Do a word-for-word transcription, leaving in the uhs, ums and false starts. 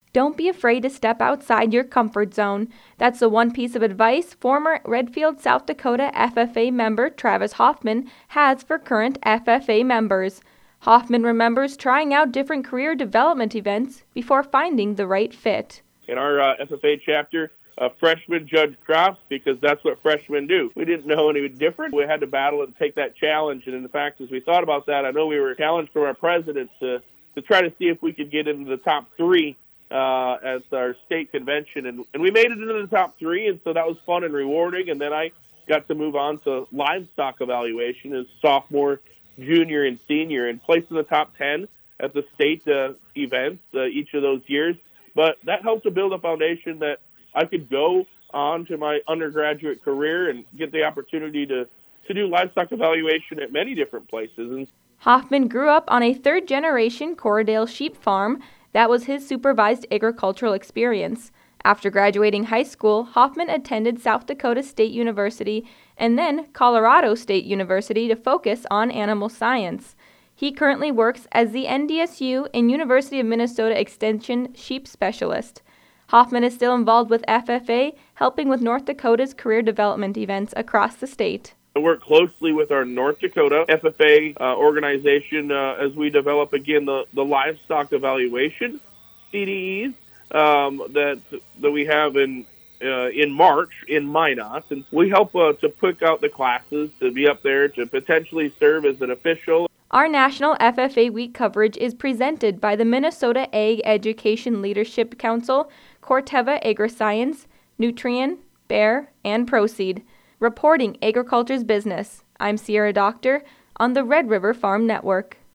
Don't be afraid to step outside your comfort zone. That's the one piece of advice former Redfield, South Dakota F F A member Travis Hoffman has for current F F A members. Hoffman remembers trying out different career development events before finding the right fit. In our uh, F F A chapter, a freshman judged crops because that's what freshmen do. We didn't know any different. We had to battle and take that challenge. And in fact, as we thought about that, I know we were challenged from our president to, to try to see if we could get into the top three uh, at our state convention. And, and we made it into the top three, and so that was fun and rewarding. And then I got to move on to livestock evaluation as sophomore, junior, and senior, and placed in the top ten at the state uh, events uh, each of those years. But that helped to build a foundation that I could go on to my undergraduate career and get the opportunity to, to do livestock evaluation at many different places. And Hoffman grew up on a third-generation Corriedale sheep farm. That was his supervised agricultural experience. After graduating high school, Hoffman attended South Dakota State University and then Colorado State University to focus on animal science. He currently works as the N D S U and University of Minnesota Extension sheep specialist. Hoffman is still involved with F F A, helping with North Dakota's career development events across the state. I work closely with our North Dakota F F A uh, organization uh, as we develop, again, the, the livestock evaluation C D Es um, that that we have in uh, in March in Minot. And we help uh, to pick out the classes to be up there to potentially serve as an official. Our National F F A Week coverage is presented by the Minnesota Ag Education Leadership Council, Corteva Agriscience, Nutrien, Bayer, and Proseed. Reporting agriculture's business, I'm Sierra Doctor on the Red River Farm Network.